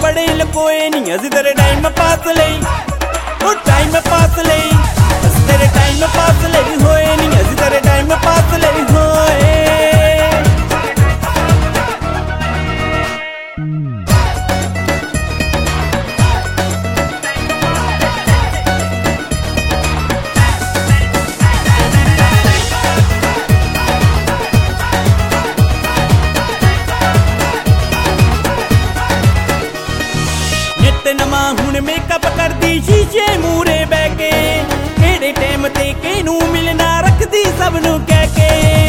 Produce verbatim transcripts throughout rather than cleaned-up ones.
बड़े लकोए नहीं असीं तेरे टाइम पास लई ओ टाइम पास लई असीं तेरे टाइम पास लई होए नहीं असीं तेरे टाइम पास लई होए। नवा हुण मेकअप करदी शीशे मूरे बह के केड़े टाइम ते किनू मिलना रखदी सब नू कह के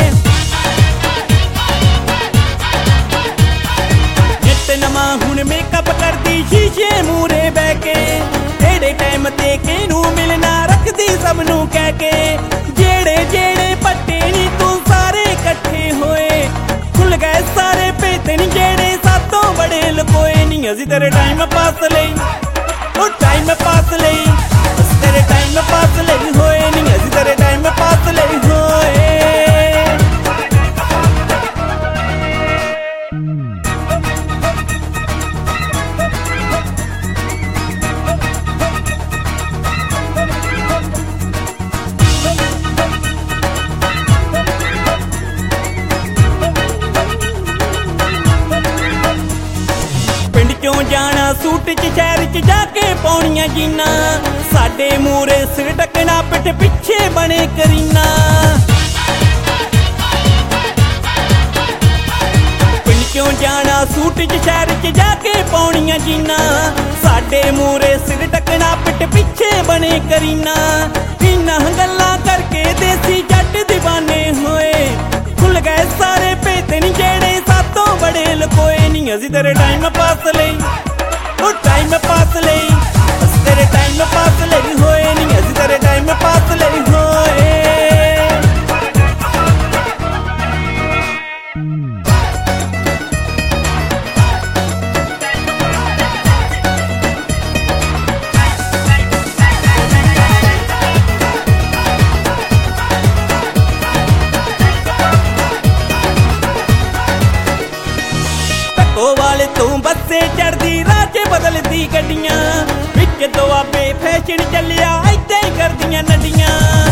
नित नवा हुण मेकअप करदी शीशे मूरे बह के केड़े टाइम ते किनू मिलना रखदी सब नू कह के जेड़े जेड़े पट्टे नी तू सारे इकट्ठे होए खुल गए सारे भेत नी जेड़े सातों बड़े लकोए नी असीं तेरे टाइम पास लई ओ टाइम पास लई असीं तेरे टाइम पास लई होए नहीं असीं तेरे टाइम पास लई होए। क्यों जाना सूट च शहर च जाके पौनियां जीना साडे मूरे सिर ढकना पिठ पिछे बने करीना पिंड क्यों जाना सूट च शहर च जाके पौनियां जीना साडे मूरे सिर ढकना पिठ पिछे बने करीना इन्हां गल्लां करके देसी जट दीवाने होए खुल गए सारे भेत नी जेड़े सातों बड़े लकोए नहीं असीं तेरे टाइम पास लई ओ टाइम पास लई असीं तेरे टाइम पास लई होए नहीं असीं तेरे टाइम पास लई होए। ओ वाले तू बसे चढ़दी राजे बदलदी गड्डियां विच दुआबे फैशन चलिया ऐदां ही करदियां नड्डियां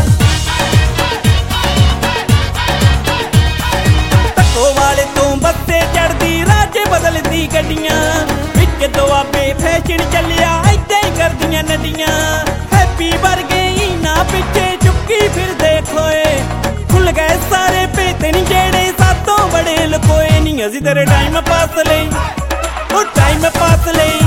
ओ वाले तू बसे चढ़दी राजे बदलदी गड्डियां विच दुआबे फैशन चलिया ऐदां ही करदियां नड्डियां हैप्पी वर्गे इना पिछे चुक्की फिरदे खोए खुल गए सारे भेत नी जेड़े सातों बड़े लकोए नहीं असीं तेरे टाइम पास लई ओ टाइम पास लई